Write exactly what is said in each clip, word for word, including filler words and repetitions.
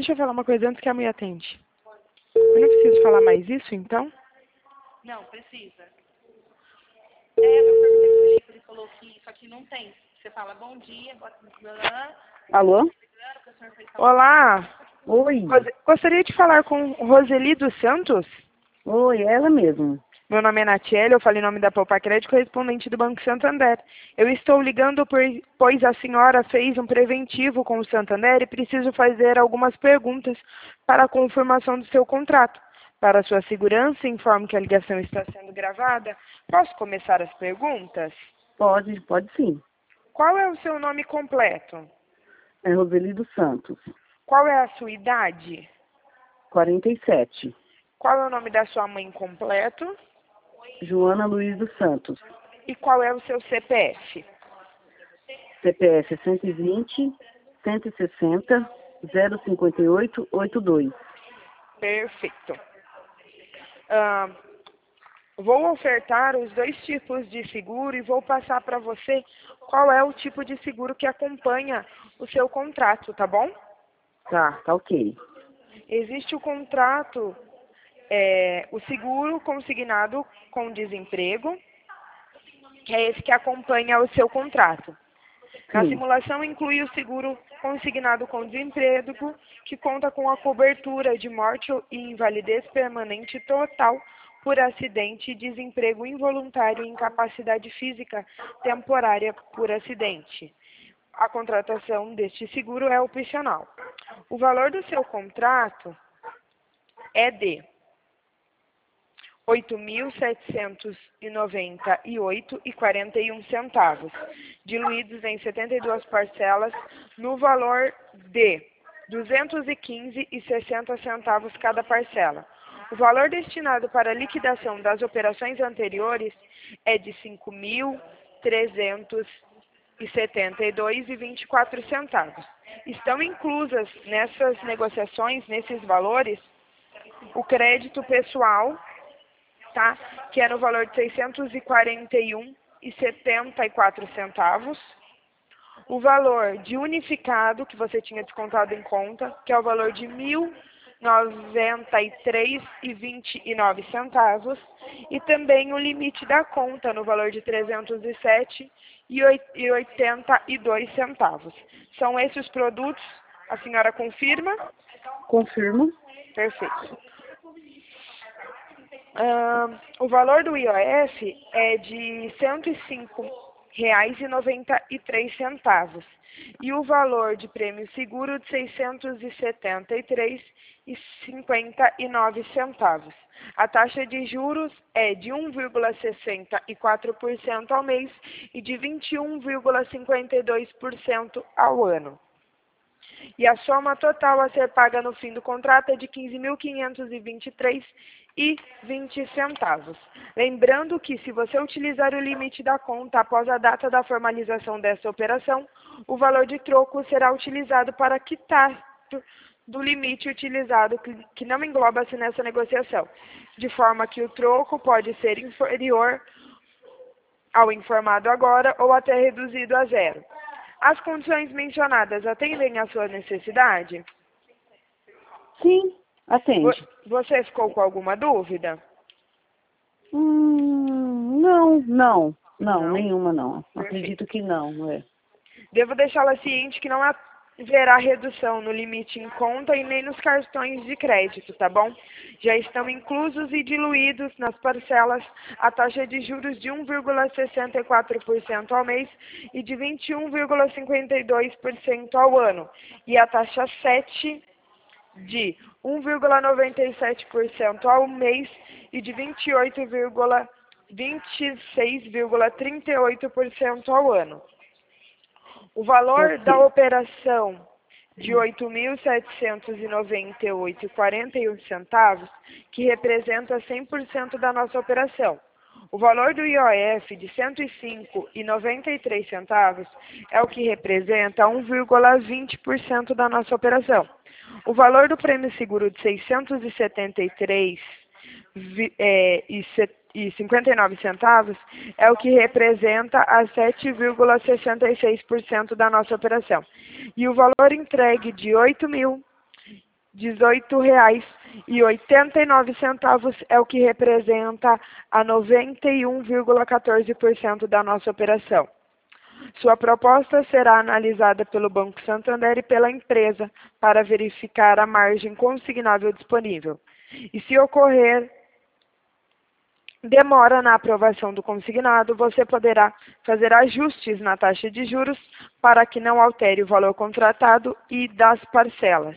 Deixa eu falar uma coisa antes que a mãe atende. Eu não preciso falar mais isso, então? Não, precisa. É, eu perguntei pro Felipe, ele falou que isso aqui não tem. Você fala bom dia, bota no celular. Alô? Olá! Oi. Rose- Gostaria de falar com Roseli dos Santos? Oi, ela mesmo. Meu nome é Natiele, eu falei em nome da Poupa Crédito, correspondente do Banco Santander. Eu estou ligando por, pois a senhora fez um preventivo com o Santander e preciso fazer algumas perguntas para a confirmação do seu contrato. Para sua segurança, informo que a ligação está sendo gravada. Posso começar as perguntas? Pode, pode sim. Qual é o seu nome completo? É Roseli dos Santos, Qual é a sua idade? quarenta e sete. Qual é o nome da sua mãe completo? Joana Luiz dos Santos. E qual é o seu C P F? C P F cento e vinte, cento e sessenta, zero cinquenta e oito, oitenta e dois. Perfeito. Ah, vou ofertar os dois tipos de seguro e vou passar para você qual é o tipo de seguro que acompanha o seu contrato, tá bom? Tá, tá ok. Existe o contrato, é, o seguro consignado com desemprego, que é esse que acompanha o seu contrato. Na Sim. simulação inclui o seguro consignado com desemprego, que conta com a cobertura de morte e invalidez permanente total por acidente, desemprego involuntário e incapacidade física temporária por acidente. A contratação deste seguro é opcional. O valor do seu contrato é de oito mil setecentos e noventa e oito reais e quarenta e um centavos, diluídos em setenta e duas parcelas, no valor de duzentos e quinze reais e sessenta centavos cada parcela. O valor destinado para a liquidação das operações anteriores é de cinco mil trezentos e setenta e dois reais e vinte e quatro centavos. Estão inclusas nessas negociações, nesses valores, o crédito pessoal, tá? Que é no valor de seiscentos e quarenta e um reais e setenta e quatro centavos. O valor de unificado, que você tinha descontado em conta, que é o valor de mil e noventa e três reais e vinte e nove centavos. E também o limite da conta, no valor de trezentos e sete reais e oitenta e dois centavos. São esses os produtos? A senhora confirma? Confirmo. Perfeito. Uh, o valor do I O F é de cento e cinco reais e noventa e três centavos e o valor de prêmio seguro de seiscentos e setenta e três reais e cinquenta e nove centavos. A taxa de juros é de um vírgula sessenta e quatro por cento ao mês e de vinte e um vírgula cinquenta e dois por cento ao ano. E a soma total a ser paga no fim do contrato é de quinze mil quinhentos e vinte e três reais e vinte centavos. Lembrando que, se você utilizar o limite da conta após a data da formalização dessa operação, o valor de troco será utilizado para quitar do limite utilizado, que, que não engloba-se nessa negociação, de forma que o troco pode ser inferior ao informado agora ou até reduzido a zero. As condições mencionadas atendem à sua necessidade? Sim, atende. Você ficou com alguma dúvida? Hum, não, não, não, Não? nenhuma não. Perfeito. Acredito que não, é. Devo deixá-la ciente que não haverá redução no limite em conta e nem nos cartões de crédito, tá bom? Já estão inclusos e diluídos nas parcelas a taxa de juros de um vírgula sessenta e quatro por cento ao mês e de vinte e um vírgula cinquenta e dois por cento ao ano, e a taxa sete de um vírgula noventa e sete por cento ao mês e de vinte e oito vírgula vinte e seis vírgula trinta e oito por cento ao ano. O valor Ok. da operação de oito mil setecentos e noventa e oito reais e quarenta e um centavos, que representa cem por cento da nossa operação. O valor do I O F de cento e cinco reais e noventa e três centavos é o que representa um vírgula vinte por cento da nossa operação. O valor do prêmio seguro de seiscentos e setenta e três reais é, e e cinquenta e nove centavos é o que representa a sete vírgula sessenta e seis por cento da nossa operação. E o valor entregue de oito mil dezoito reais e oitenta e nove centavos é o que representa a noventa e um vírgula quatorze por cento da nossa operação. Sua proposta será analisada pelo Banco Santander e pela empresa para verificar a margem consignável disponível. E se ocorrer demora na aprovação do consignado, você poderá fazer ajustes na taxa de juros para que não altere o valor contratado e das parcelas.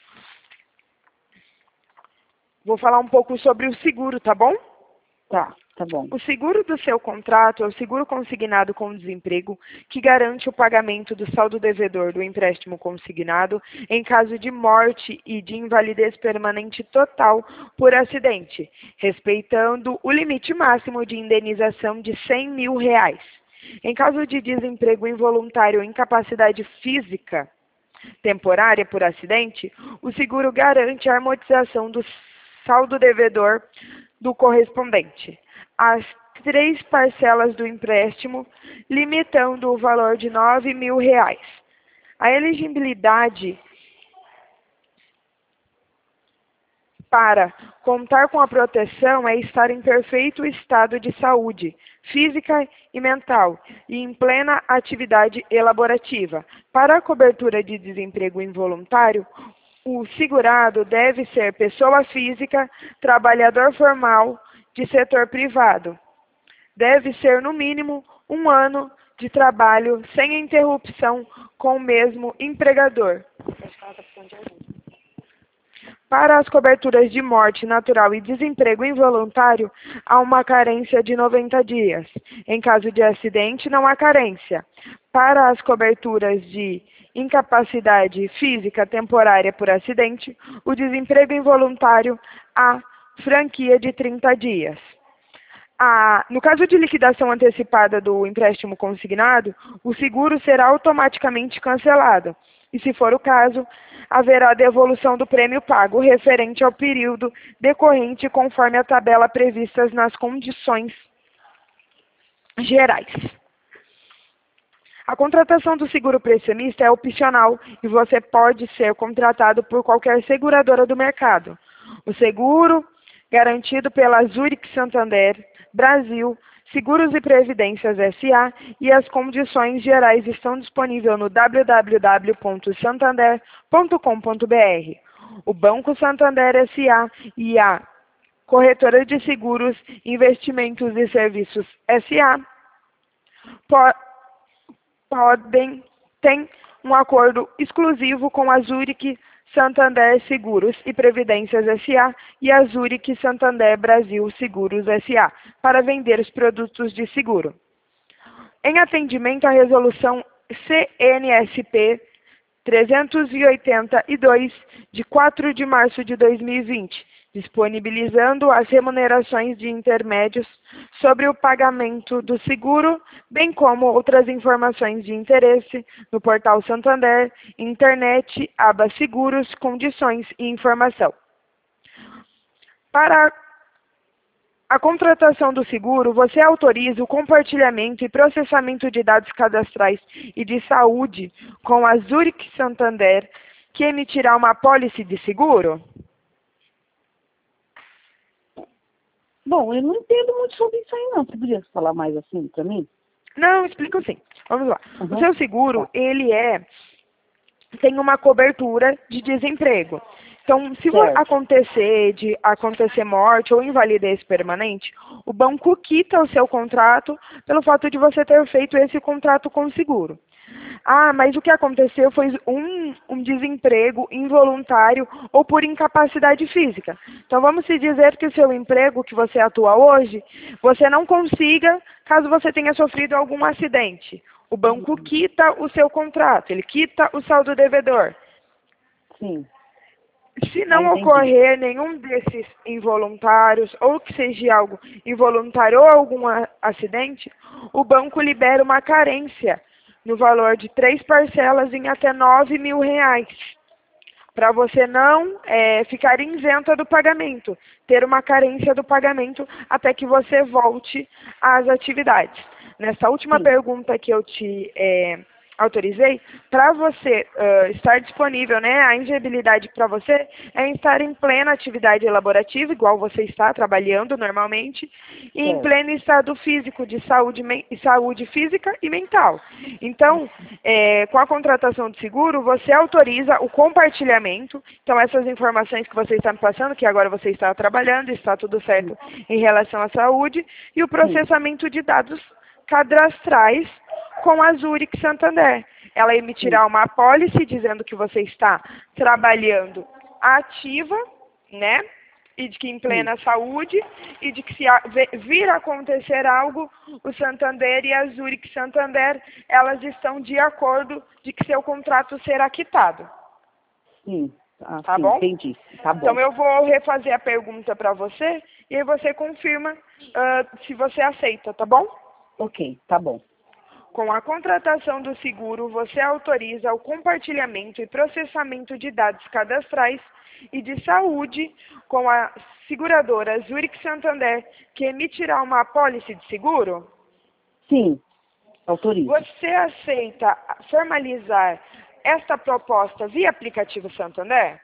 Vou falar um pouco sobre o seguro, tá bom? Tá, tá bom. O seguro do seu contrato é o seguro consignado com desemprego, que garante o pagamento do saldo devedor do empréstimo consignado em caso de morte e de invalidez permanente total por acidente, respeitando o limite máximo de indenização de cem mil reais. Em caso de desemprego involuntário ou incapacidade física temporária por acidente, o seguro garante a amortização do saldo devedor do correspondente às três parcelas do empréstimo, limitando o valor de nove mil reais. A elegibilidade para contar com a proteção é estar em perfeito estado de saúde, física e mental, e em plena atividade elaborativa. Para a cobertura de desemprego involuntário, o segurado deve ser pessoa física, trabalhador formal de setor privado. Deve ser, no mínimo, um ano de trabalho sem interrupção com o mesmo empregador. Para as coberturas de morte natural e desemprego involuntário, há uma carência de noventa dias. Em caso de acidente, não há carência. Para as coberturas de incapacidade física temporária por acidente, o desemprego involuntário, há franquia de trinta dias. Ah, no caso de liquidação antecipada do empréstimo consignado, o seguro será automaticamente cancelado. E, se for o caso, haverá devolução do prêmio pago referente ao período decorrente conforme a tabela prevista nas condições gerais. A contratação do seguro pressionista é opcional e você pode ser contratado por qualquer seguradora do mercado. O seguro garantido pela Zurich Santander Brasil, Seguros e Previdências S A e as condições gerais estão disponíveis no w w w ponto santander ponto com ponto b r. O Banco Santander S A e a Corretora de Seguros, Investimentos e Serviços S A po podem ter um acordo exclusivo com a Zurich Santander Seguros e Previdências S A e a Zurich Santander Brasil Seguros S A para vender os produtos de seguro. Em atendimento à resolução C N S P trezentos e oitenta e dois, de quatro de março de dois mil e vinte, disponibilizando as remunerações de intermédios sobre o pagamento do seguro, bem como outras informações de interesse no portal Santander, internet, aba Seguros, Condições e Informação. Para a contratação do seguro, você autoriza o compartilhamento e processamento de dados cadastrais e de saúde com a Zurich Santander, que emitirá uma apólice de seguro? Bom, eu não entendo muito sobre isso aí não. Você podia falar mais assim para mim? Não, explico sim. Vamos lá. Uhum. O seu seguro, ele é, tem uma cobertura de desemprego. Então, se Certo. acontecer de acontecer morte ou invalidez permanente, o banco quita o seu contrato pelo fato de você ter feito esse contrato com o seguro. Ah, mas o que aconteceu foi um, um desemprego involuntário ou por incapacidade física. Então, vamos se dizer que o seu emprego que você atua hoje, você não consiga, caso você tenha sofrido algum acidente. O banco quita o seu contrato, ele quita o saldo devedor. Sim. Se não Ah, ocorrer nenhum desses involuntários, ou que seja algo involuntário ou algum acidente, o banco libera uma carência no valor de três parcelas em até nove mil reais, para você não é, ficar isenta do pagamento, ter uma carência do pagamento até que você volte às atividades. Nessa última Sim. pergunta que eu te é, Autorizei? Para você uh, estar disponível, né, a elegibilidade para você é estar em plena atividade elaborativa, igual você está trabalhando normalmente, e em Certo. pleno estado físico de saúde, saúde física e mental. Então, é, com a contratação de seguro, você autoriza o compartilhamento. Então, essas informações que você está me passando, que agora você está trabalhando, está tudo certo em relação à saúde, e o processamento de dados cadastrais com a Zurich Santander. Ela emitirá uma apólice dizendo que você está trabalhando ativa, né? E de que em plena saúde, e de que se vir a acontecer algo, o Santander e a Zurich Santander, elas estão de acordo de que seu contrato será quitado. Sim. Ah, tá sim, bom? entendi. Tá bom. Então eu vou refazer a pergunta para você, e aí você confirma uh, se você aceita, tá bom? Ok, tá bom. Com a contratação do seguro, você autoriza o compartilhamento e processamento de dados cadastrais e de saúde com a seguradora Zurich Santander, que emitirá uma apólice de seguro? Sim, autorizo. Você aceita formalizar esta proposta via aplicativo Santander?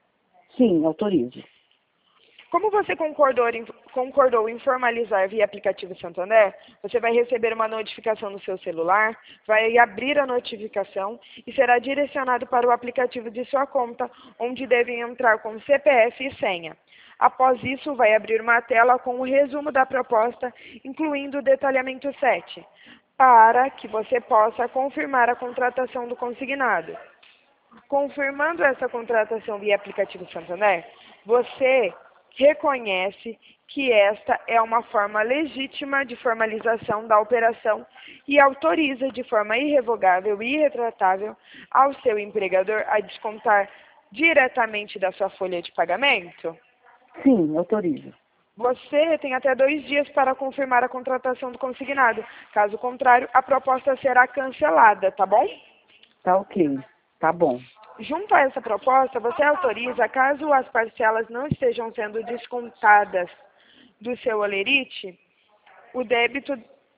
Sim, autorizo. Como você concordou em, concordou em formalizar via aplicativo Santander, você vai receber uma notificação no seu celular, vai abrir a notificação e será direcionado para o aplicativo de sua conta, onde devem entrar com C P F e senha. Após isso, vai abrir uma tela com o resumo da proposta, incluindo o detalhamento sete, para que você possa confirmar a contratação do consignado. Confirmando essa contratação via aplicativo Santander, você reconhece que esta é uma forma legítima de formalização da operação e autoriza de forma irrevogável e irretratável ao seu empregador a descontar diretamente da sua folha de pagamento? Sim, autorizo. Você tem até dois dias para confirmar a contratação do consignado. Caso contrário, a proposta será cancelada, tá bom? Tá ok, tá bom. Junto a essa proposta, você autoriza, caso as parcelas não estejam sendo descontadas do seu olerite, o débito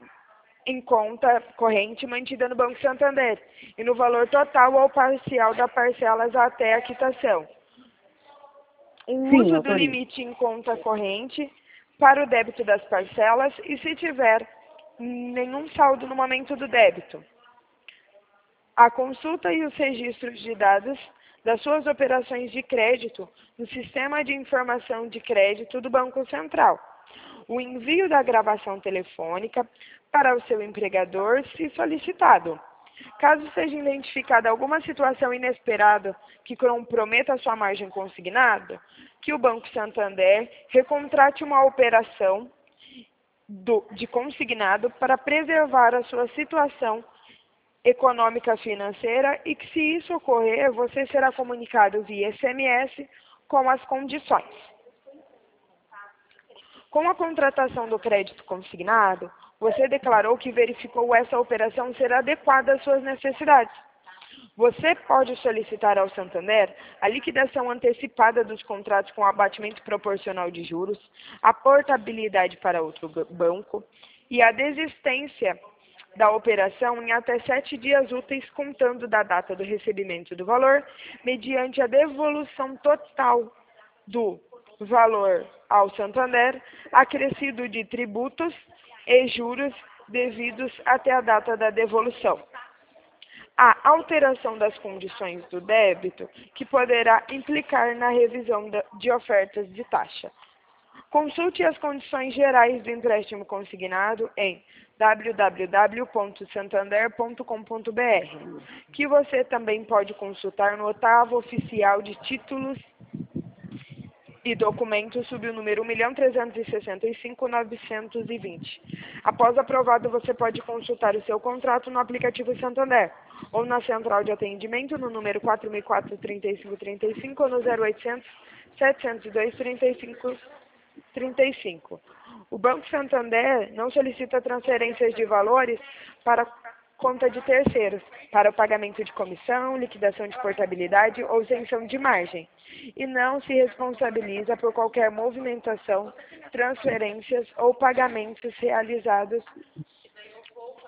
em conta corrente mantida no Banco Santander e no valor total ou parcial das parcelas até a quitação. O Sim, uso do autorizo. limite em conta corrente para o débito das parcelas e se tiver nenhum saldo no momento do débito. A consulta e os registros de dados das suas operações de crédito no Sistema de Informação de Crédito do Banco Central. O envio da gravação telefônica para o seu empregador, se solicitado. Caso seja identificada alguma situação inesperada que comprometa a sua margem consignada, que o Banco Santander recontrate uma operação do, de consignado para preservar a sua situação econômica financeira e que, se isso ocorrer, você será comunicado via S M S com as condições. Com a contratação do crédito consignado, você declarou que verificou essa operação ser adequada às suas necessidades. Você pode solicitar ao Santander a liquidação antecipada dos contratos com abatimento proporcional de juros, a portabilidade para outro banco e a desistência da operação em até sete dias úteis, contando da data do recebimento do valor, mediante a devolução total do valor ao Santander, acrescido de tributos e juros devidos até a data da devolução. A alteração das condições do débito, que poderá implicar na revisão de ofertas de taxa. Consulte as condições gerais do empréstimo consignado em w w w ponto santander ponto com ponto b r, que você também pode consultar no oitavo oficial de títulos e documentos sob o número um milhão trezentos e sessenta e cinco mil novecentos e vinte. Após aprovado, você pode consultar o seu contrato no aplicativo Santander ou na central de atendimento no número quatro mil e quatro, trinta e cinco trinta e cinco ou no zero oitocentos, setecentos e dois, trinta e cinco trinta e cinco. O Banco Santander não solicita transferências de valores para conta de terceiros, para o pagamento de comissão, liquidação de portabilidade ou isenção de margem, e não se responsabiliza por qualquer movimentação, transferências ou pagamentos realizados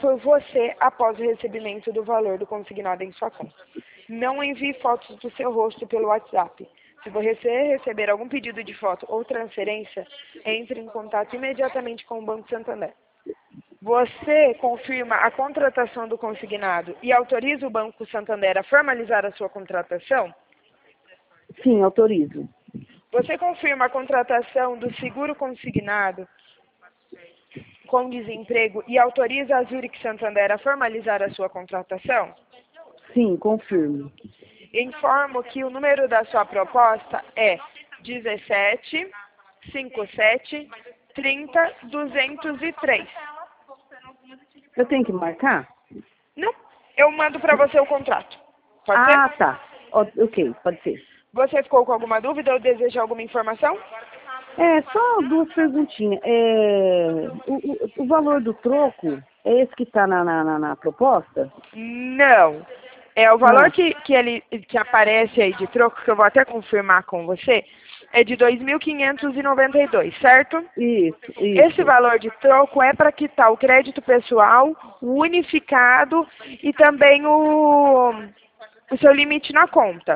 por você após o recebimento do valor do consignado em sua conta. Não envie fotos do seu rosto pelo WhatsApp. Se você receber algum pedido de foto ou transferência, entre em contato imediatamente com o Banco Santander. Você confirma a contratação do consignado e autoriza o Banco Santander a formalizar a sua contratação? Sim, autorizo. Você confirma a contratação do seguro consignado com desemprego e autoriza a Zurich Santander a formalizar a sua contratação? Sim, confirmo. Informo que o número da sua proposta é dezessete, cinquenta e sete, trinta, duzentos e três. Eu tenho que marcar? Não, eu mando para você o contrato. Pode ah, ser? tá. O- ok, pode ser. Você ficou com alguma dúvida ou deseja alguma informação? É, só duas perguntinhas. É, o, o, o valor do troco é esse que está na, na, na, na proposta? Não. É o valor Ah. que, que, ele, que aparece aí de troco, que eu vou até confirmar com você, é de dois mil quinhentos e noventa e dois, certo? Isso, isso. Esse valor de troco é para quitar o crédito pessoal, o unificado e também o, o seu limite na conta.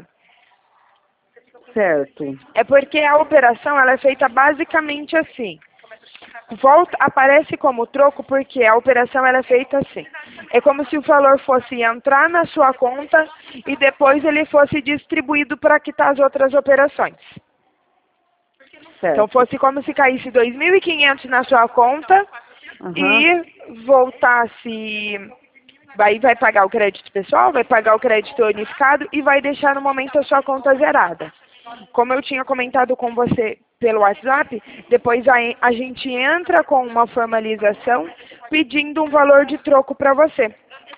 Certo. É porque a operação ela é feita basicamente assim. Volta, aparece como troco porque a operação ela é feita assim. É como se o valor fosse entrar na sua conta e depois ele fosse distribuído para quitar as outras operações. Certo. Então fosse como se caísse dois mil e quinhentos na sua conta Aham. e voltasse... Aí vai pagar o crédito pessoal, vai pagar o crédito unificado e vai deixar no momento a sua conta zerada. Como eu tinha comentado com você pelo WhatsApp, depois a, a gente entra com uma formalização pedindo um valor de troco para você.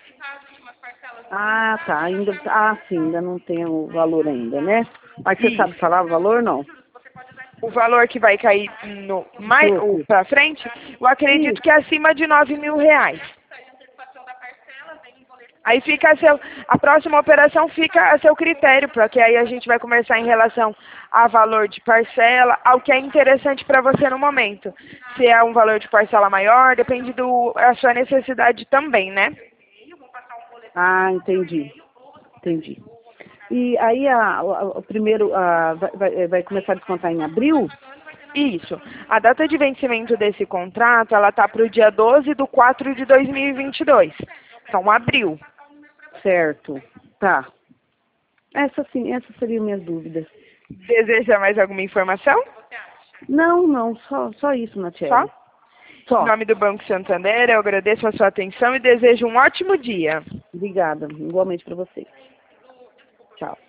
Ah, tá. Ainda, ah, sim, ainda não tem o valor ainda, né? Mas você Isso. sabe falar o valor, não? O valor que vai cair no mais Troco. para frente, eu acredito Isso. que é acima de nove mil reais. Aí fica a seu, a próxima operação fica a seu critério, porque aí a gente vai conversar em relação a valor de parcela, ao que é interessante para você no momento. Se é um valor de parcela maior, depende do a sua necessidade também, né? Ah, entendi. Entendi. E aí a, a, o primeiro a, vai, vai, vai começar a descontar em abril? Isso. A data de vencimento desse contrato, ela tá para o dia doze de quatro de dois mil e vinte e dois. Então, abril. Certo. Tá. Essa sim, essas seriam minhas dúvidas. Deseja mais alguma informação? Não, não, só, só isso, Natiele. Só? Só. Em nome do Banco Santander, eu agradeço a sua atenção e desejo um ótimo dia. Obrigada. Igualmente para você. Tchau.